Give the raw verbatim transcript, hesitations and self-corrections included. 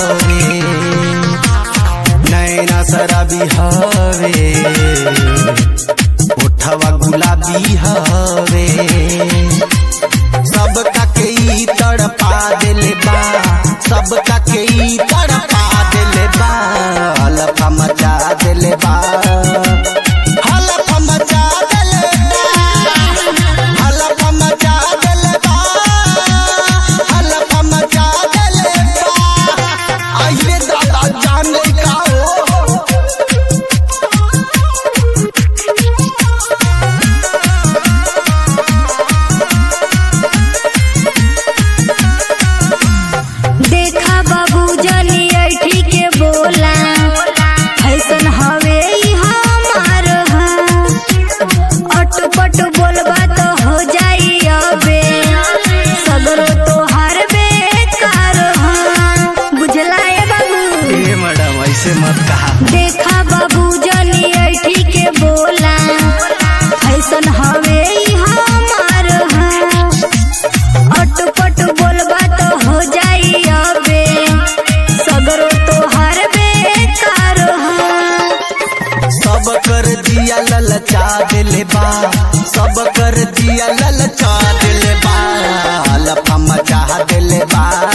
हवे, नैना शराबी हवे, ओठवा गुलाबी हवे, सबका के ई तड़पा देले बा, सबका के ई तड़पा देले बा, हलफा मचा देले बा, हलफा मचा देले बा, हलफा मचा देले बा, हलफा मचा देले बा। आइए दादा जान ले का हो, देखा बाबू जनी ऐठी के बोला, ऐसन हवे ई हमार हा, अटपट बोलबा तो हो जाई अबे, सगरो तोहार बेकार हा, बुझला ए बाबू। ए मैडम ऐसे मत कहा। देखा बाबू जनी ऐठी के बोला, ऐसन हवे ई हमार हा, अटपट बोलबा तो हो जाई अबे, सगरो तोहार बेकार हा। सब कर दिया ललचा दिले बा, सब कर दिया ललचा दिले बा, हलफा मचा दिले बा,